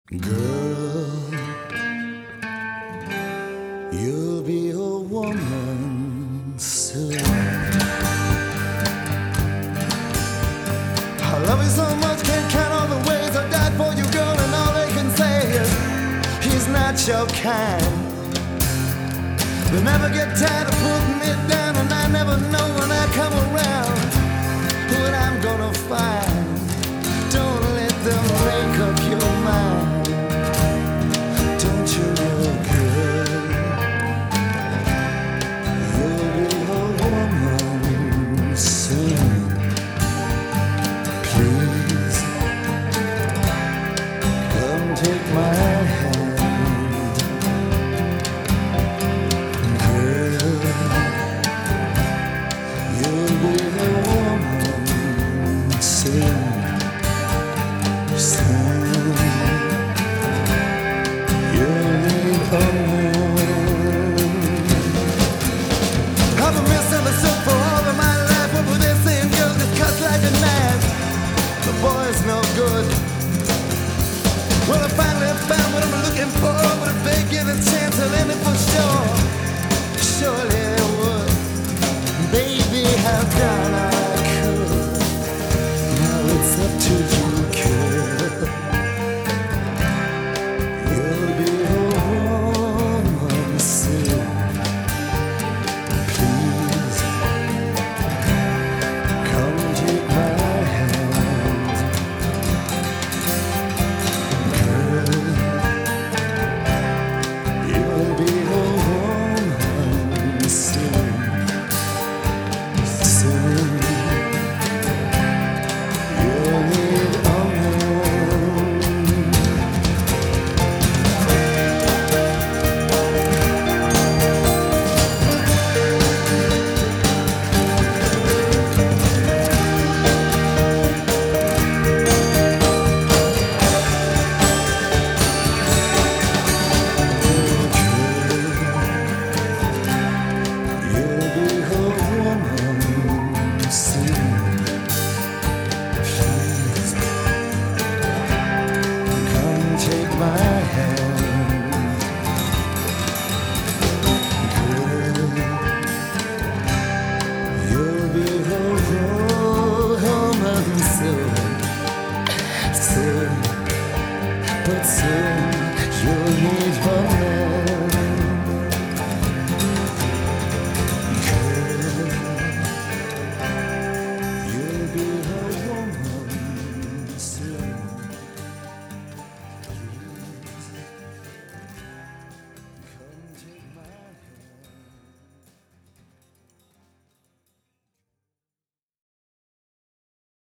Girl, you'll be a woman soon. I love you so much, can't count all the ways I died for you, girl, and all they can say is he's not your kind. They never get tired of putting me down, and I never know when I come around what I'm gonna find. Don't let them make up your mind. Don't you know, girl, you'll be a woman soon. Please, come take my hand. Girl, you'll be a woman soon. I've been misunderstood for all of my life. What were they saying? Girl, just cuts like a knife. The boy's no good. Well, I finally found what I'm looking for, but if they give a chance, I'll end it for sure. Surely they would. Baby, how down I could. Now it's up to you, girl. You'll be a woman soon. Please, come take my hand. Girl, you'll be a woman soon. Soon, you'll need a man. You'll be a woman soon. Please, come take my hand. Girl, you'll be a woman soon. Soon, but soon you'll need a man.